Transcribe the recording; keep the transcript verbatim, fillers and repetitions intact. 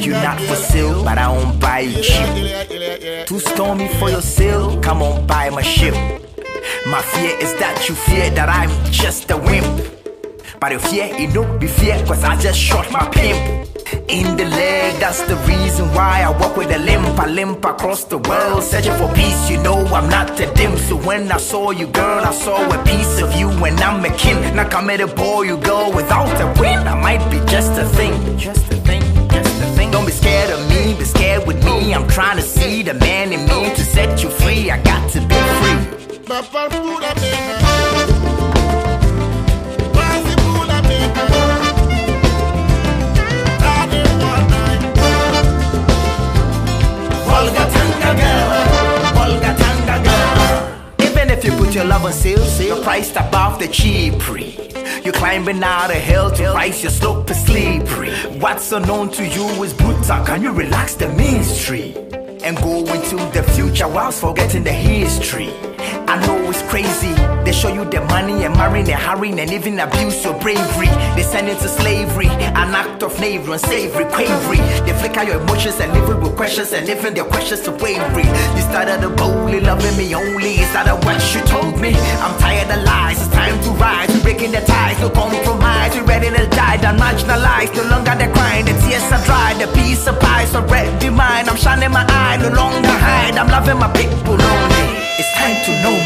you not for sale, but I won't buy you cheap. Too stormy for your sale, come on buy my ship. My fear is that you fear that I'm just a wimp. But if fear, it don't be fear, cause I just shot my pimp in the leg. That's the reason why I walk with a limp. I limp across the world, searching for peace. You know I'm not a dim. So when I saw you, girl, I saw a piece of you. When I'm a kin, now come at a boy, you go without a win. I might be just a thing, just a thing, just a thing. Don't be scared of me, be scared with me. I'm trying to see the man in me to set you free. I got to be free. Even if you put your love on sale, you're priced above the cheapery. You're climbing out of hell to rise, your slope is slippery. What's unknown to you is brutal. Can you relax the mystery and go into the future whilst forgetting the history? I know it's crazy. They show you the money and marrying and hurrying and even abuse your bravery. They send it to slavery, an act of knavery and savory, quavery. They flicker your emotions and live with questions and living their questions to wavery. You started the boldly loving me only. Is that what you told me? I'm tired of lies, it's time to rise. We're breaking the ties, no compromise. We're ready to die, done marginalized. No longer the crying, the tears are dry. The piece of pie is already mine. I'm shining my eye, no longer hide. I'm loving my people only. It's time to know